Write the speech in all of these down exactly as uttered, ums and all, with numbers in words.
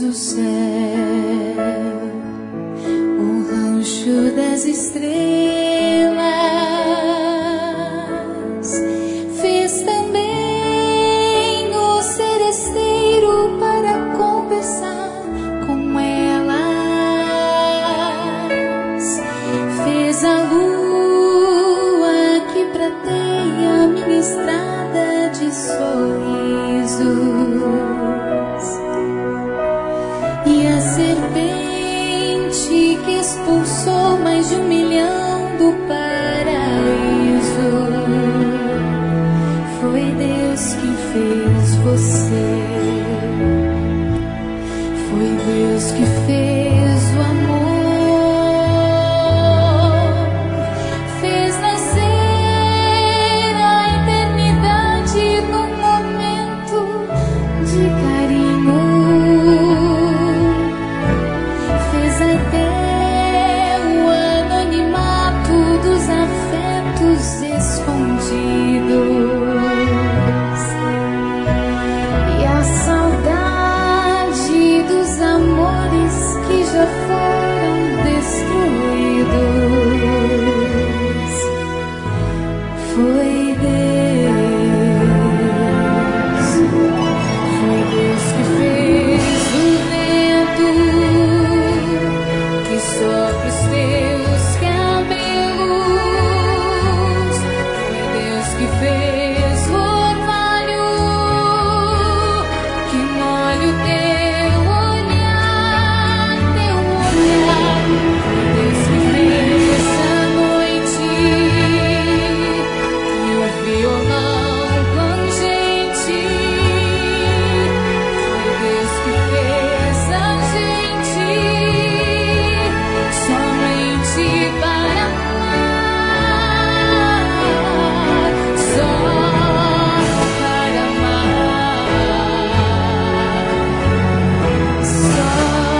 do céu, o rancho das estrelas, fez também o seresteiro para conversar com elas, fez a lua que prateia minha estrada de sorrisos, e a serpente que expulsou mais de um milhão do paraíso. Foi Deus quem fez você, foi Deus que fez o amor, fez nascer a eternidade num momento de carinho, até o anonimato dos afetos escondidos, e a saudade dos amores que já foram destruídos. Foi Deus, foi Deus que fez o vento que sopra os teus cabelos. Foi Deus que fez o orvalho que molha o teu olhar, teu olhar. Foi Deus que fez a noite e o violão plangente. Foi Deus que fez a gente somente para amar, só para amar, só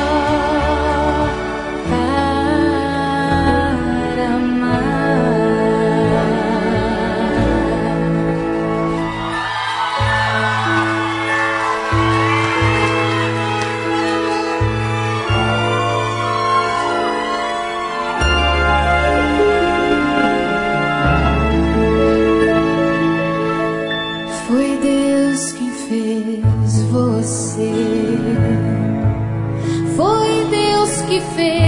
para amar. Foi Deus quem fez você, foi Deus que fez